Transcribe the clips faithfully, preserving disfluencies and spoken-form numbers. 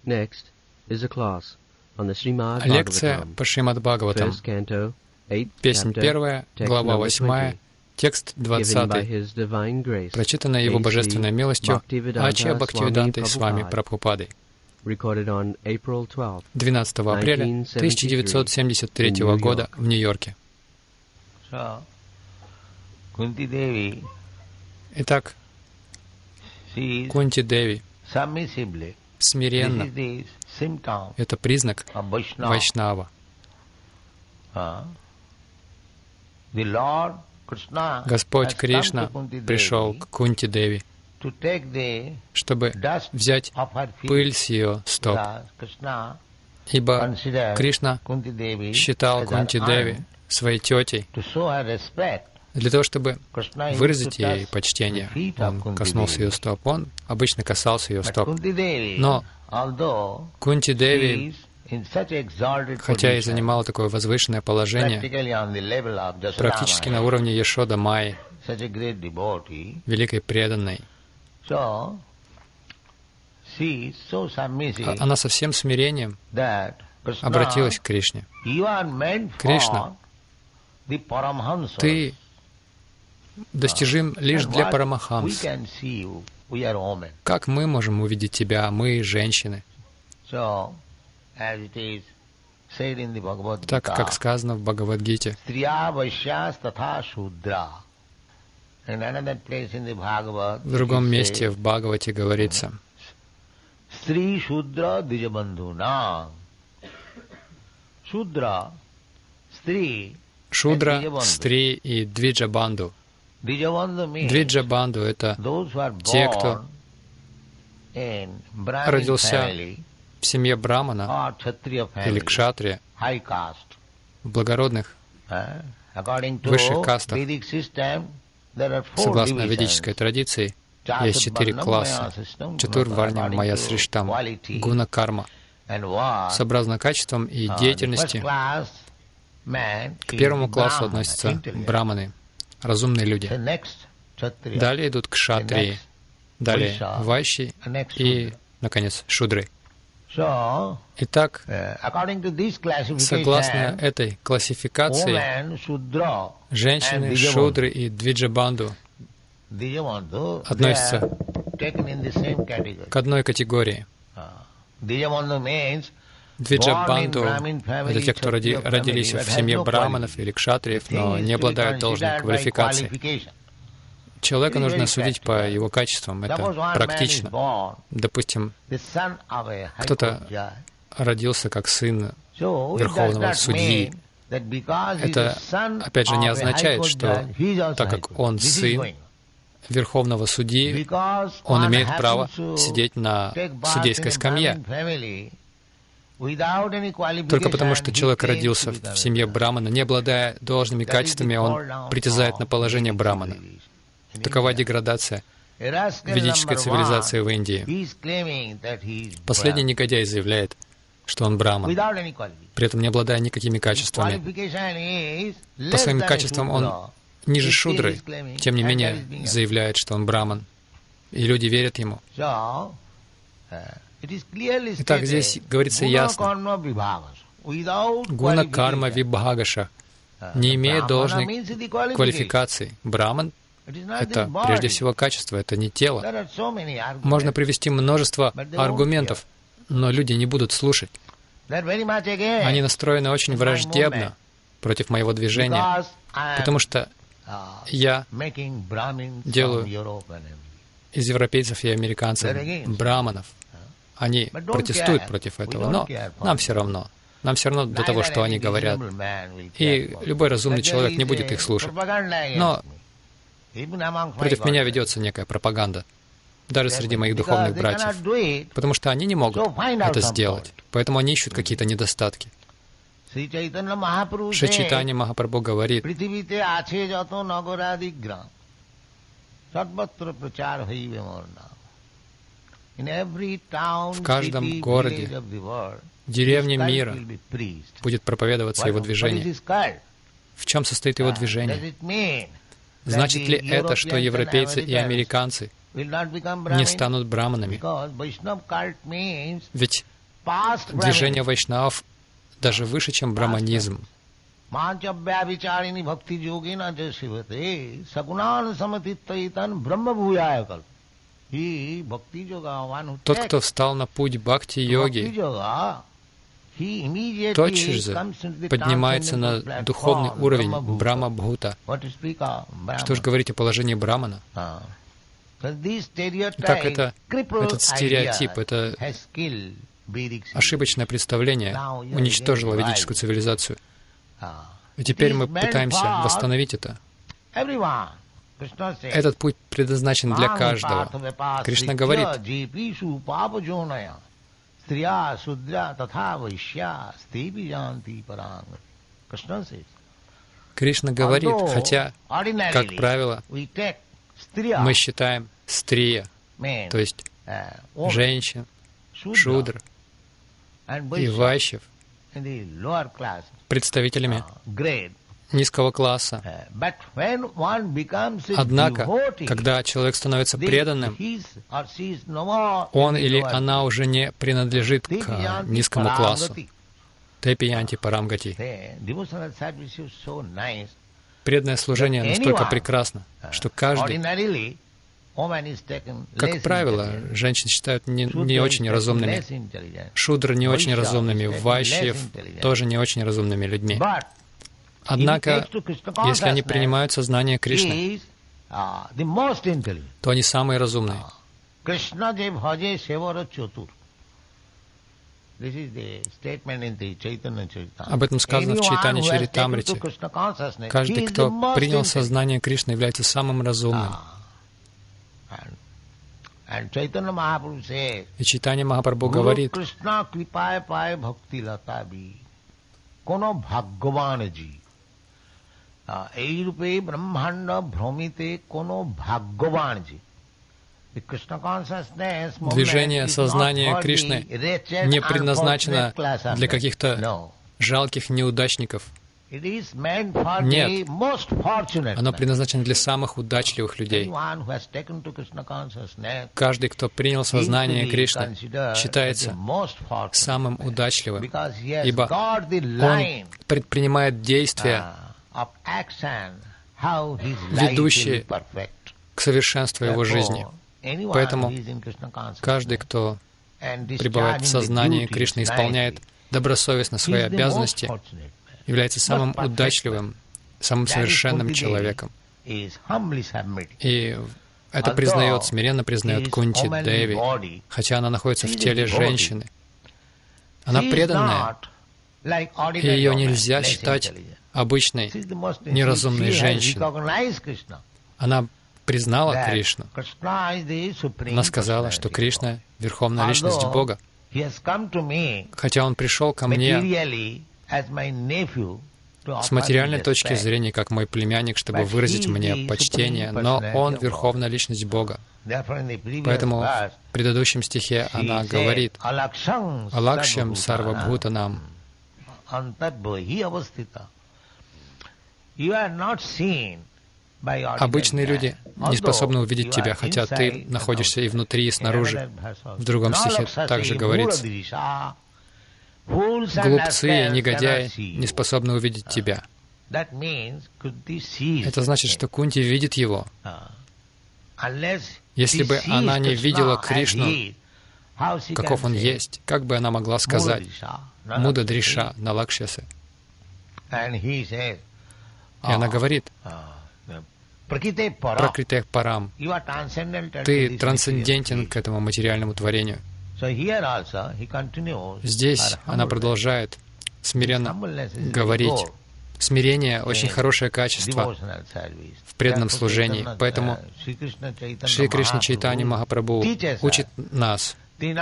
Лекция по Шримад Бхагаватам. Песнь первая, глава восьмая, текст двадцатый, прочитанная Его Божественной милостью Ачья Бхактивидантой Свами Прабхупадой. двенадцатого апреля тысяча девятьсот семьдесят третьего года в Нью-Йорке. Итак, Кунти Деви смиренно — это признак Вайшнава. Господь Кришна пришел к Кунти Деви, чтобы взять пыль с ее стоп, ибо Кришна считал Кунти Деви своей тетей. Для того, чтобы выразить ей почтение, он коснулся ее стоп. Он обычно касался ее стоп. Но Кунти Деви, хотя и занимала такое возвышенное положение, практически на уровне Яшода Майи, великой преданной, она со всем смирением обратилась к Кришне. Кришна, ты достижим лишь для парамахамс. Как мы можем увидеть тебя, мы, женщины? Так, как сказано в Бхагавад-гите. В другом месте в Бхагавате говорится: Шудра, Стри и Двиджабанду. Двиджабанду — это те, кто родился в семье Брамана или Кшатрия, в благородных высших кастах. Согласно ведической традиции, есть четыре класса: Чатурварням Майя Сриштам, Гуна Карма. Сообразно качествам и деятельности к первому классу относятся браманы, разумные люди. Далее идут кшатрии, далее вайши и, наконец, шудры. Итак, согласно этой классификации, женщины, шудры и двиджабанду относятся к одной категории. Двиджабанду — это те, кто роди, родились в семье браманов или кшатриев, но не обладают должной квалификацией. Человека нужно судить по его качествам. Это практично. Допустим, кто-то родился как сын верховного судьи. Это, опять же, не означает, что так как он сын верховного судьи, он имеет право сидеть на судейской скамье. Только потому, что человек родился в семье брамана, не обладая должными качествами, он притязает на положение брамана. Такова деградация ведической цивилизации в Индии. Последний негодяй заявляет, что он браман, при этом не обладая никакими качествами. По своим качествам он ниже шудры, тем не менее заявляет, что он браман, и люди верят ему. Итак, здесь говорится ясно: гуна карма вибхагаша, не имея должной квалификации. Браман — это прежде всего качество, это не тело. Можно привести множество аргументов, но люди не будут слушать. Они настроены очень враждебно против моего движения, потому что я делаю из европейцев и американцев браманов. Они протестуют против этого, но нам все равно. Нам все равно до того, что они говорят. И любой разумный человек не будет их слушать. Но против меня ведется некая пропаганда, даже среди моих духовных братьев, потому что они не могут это сделать. Поэтому они ищут какие-то недостатки. Шри Чайтанья Махапрабху говорит: в каждом городе, деревне мира будет проповедоваться его движение. В чем состоит его движение? Значит ли это, что европейцы и американцы не станут браманами. Ведь движение вайшнавов даже выше, чем браманизм. Тот, кто встал на путь бхакти-йоги, тотчас же поднимается на духовный уровень Брахма-бхута. Что же говорить о положении брамана? Как это, этот стереотип, это ошибочное представление уничтожило ведическую цивилизацию. И теперь мы пытаемся восстановить это. Этот путь предназначен для каждого. Кришна говорит, Кришна говорит, хотя, как правило, мы считаем стрия, то есть женщин, шудр и вайшев представителями низкого класса. Однако, когда человек становится преданным, он или она уже не принадлежит к низкому классу. Тепи-янти парамгати. Преданное служение настолько прекрасно, что каждый, как правило, женщин считают не, не очень разумными, шудр не очень разумными, вайшьев тоже не очень разумными людьми. Однако, если они принимают сознание Кришны, то они самые разумные. Об этом сказано в Чайтанья Чаритамрите. Каждый, кто принял сознание Кришны, является самым разумным. И Чайтанья Махапрабху говорит, движение сознания Кришны не предназначено для каких-то жалких неудачников. Нет, оно предназначено для самых удачливых людей. Каждый, кто принял сознание Кришны, считается самым удачливым, ибо он предпринимает действия, ведущие к совершенству его жизни. Поэтому каждый, кто пребывает в сознании Кришны, исполняет добросовестно свои обязанности, является самым удачливым, самым совершенным человеком. И это признает, смиренно признает Кунти Деви, хотя она находится в теле женщины. Она преданная, и ее нельзя считать обычной, неразумной женщиной. Она признала Кришну. Она сказала, что Кришна — Верховная Личность Бога. Хотя Он пришел ко мне с материальной точки зрения, как мой племянник, чтобы выразить мне почтение, но Он — Верховная Личность Бога. Поэтому в предыдущем стихе она говорит «Алакшям сарвабхутанам». Обычные люди не способны увидеть тебя, хотя ты находишься и внутри, и снаружи. В другом стихе также говорится, глупцы и негодяи не способны увидеть тебя. Это значит, что Кунти видит его. Если бы она не видела Кришну, каков он есть, как бы она могла сказать «Муда дриша налакшясе». И она говорит «Пракрите парам». Ты трансцендентен к этому материальному творению. Здесь она продолжает смиренно говорить. Смирение — очень хорошее качество в преданном служении. Поэтому Шри Кришна Чайтанья Махапрабху учит нас.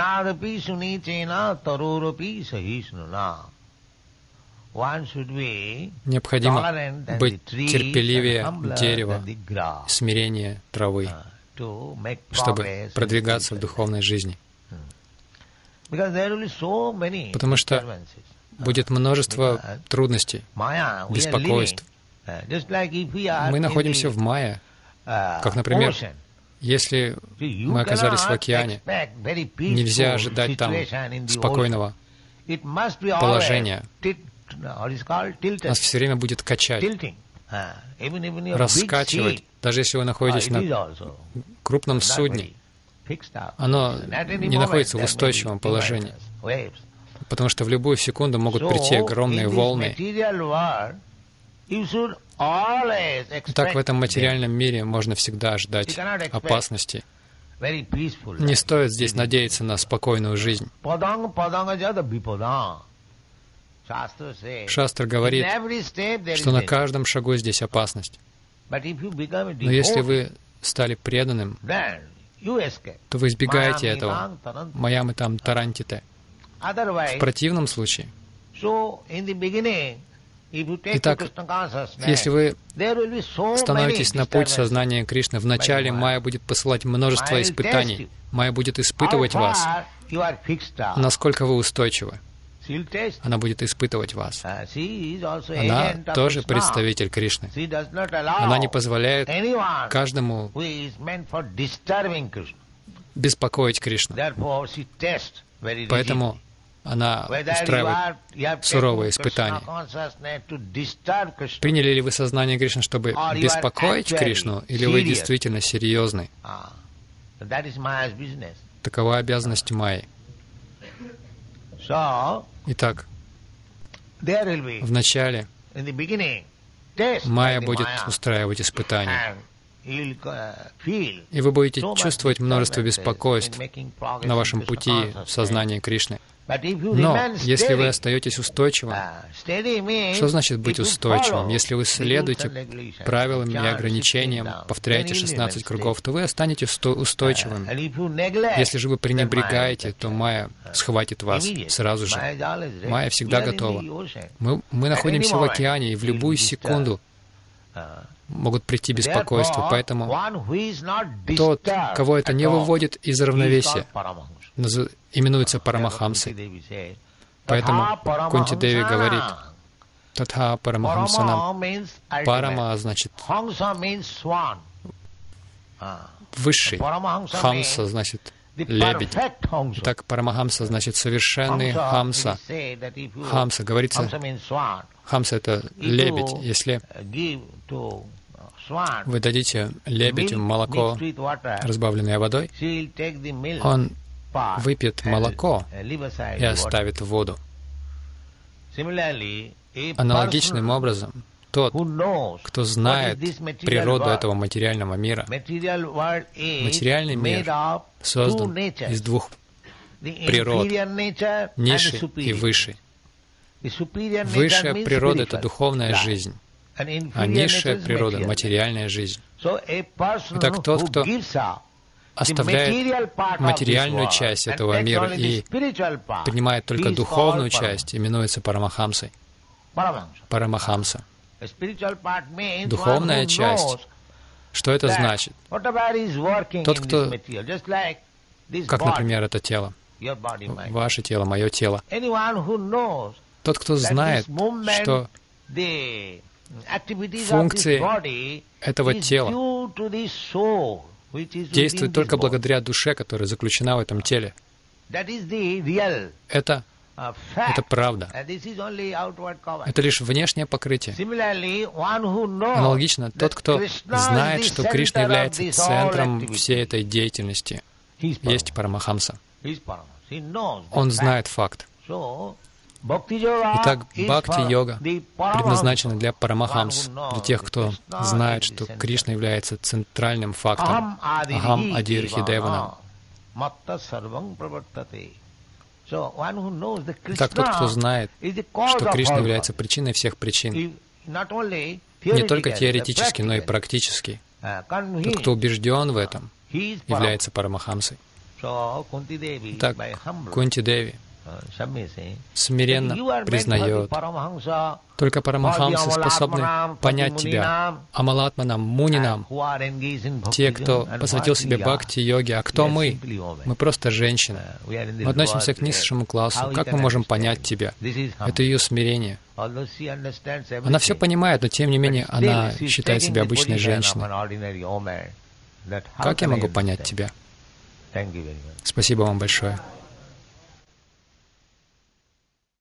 Необходимо быть терпеливее дерева, смирение травы, чтобы продвигаться в духовной жизни. Потому что будет множество трудностей, беспокойств. Мы находимся в майя, как, например, Если мы оказались в океане, нельзя ожидать там спокойного положения. Нас все время будет качать, раскачивать. Даже если вы находитесь на крупном судне, оно не находится в устойчивом положении, потому что в любую секунду могут прийти огромные волны. Так в этом материальном мире можно всегда ждать опасности. Не стоит здесь надеяться на спокойную жизнь. Шастра говорит, что на каждом шагу здесь опасность. Но если вы стали преданным, то вы избегаете этого. Маям и там тарантите. В противном случае, итак, если вы становитесь на путь сознания Кришны, вначале Майя будет посылать множество испытаний. Майя будет испытывать вас, насколько вы устойчивы. Она будет испытывать вас. Она тоже представитель Кришны. Она не позволяет каждому беспокоить Кришну. Поэтому она устраивает суровые испытания. Приняли ли вы сознание Кришны, чтобы беспокоить Кришну, или вы действительно серьезны? Такова обязанность Майи. Итак, вначале Майя будет устраивать испытания, и вы будете чувствовать множество беспокойств на вашем пути в сознании Кришны. Но если вы остаетесь устойчивым, что значит быть устойчивым? Если вы следуете правилам и ограничениям, повторяете шестнадцать кругов, то вы останетесь устойчивым. Если же вы пренебрегаете, то Майя схватит вас сразу же. Майя всегда готова. Мы, мы находимся в океане, и в любую секунду могут прийти беспокойства. Поэтому тот, кого это не выводит из равновесия, именуется Парамахамсой. Поэтому Кунти Деви говорит, Татха Парамахамсанам. Парама значит высший. Хамса значит лебедь. Так Парамахамса значит совершенный Хамса. Хамса, говорится, Хамса — это лебедь. Если вы дадите лебедю молоко, разбавленное водой, он выпьет молоко и оставит воду. Аналогичным образом, тот, кто знает природу этого материального мира, материальный мир создан из двух природ, низшей и высшей. Высшая природа — это духовная жизнь, а низшая природа — материальная жизнь. Итак, тот, кто оставляет материальную часть этого мира и принимает только духовную часть, именуется Парамахамсой. Парамахамса. Духовная часть. Что это значит? Тот, кто, как, например, это тело, ваше тело, мое тело. Тот, кто знает, что функции этого тела действует только благодаря душе, которая заключена в этом теле. Это, это правда. Это лишь внешнее покрытие. Аналогично, тот, кто знает, что Кришна является центром всей этой деятельности, есть Парамахамса. Он знает факт. Итак, бхакти-йога предназначена для парамахамс, для тех, кто знает, что Кришна является центральным фактом. Ахам адир хидеванам. Итак, тот, кто знает, что Кришна является причиной всех причин, не только теоретически, но и практически. Тот, кто убежден в этом, является парамахамсой. Итак, Кунти Деви смиренно признает, только Парамахамсы способны понять тебя, Амалатманам, Мунинам, те, кто посвятил себе бхакти-йоге. А кто мы? Мы просто женщины. Мы относимся к низшему классу. Как мы можем понять тебя? Это ее смирение. Она все понимает, но тем не менее она считает себя обычной женщиной. Как я могу понять тебя? Спасибо вам большое.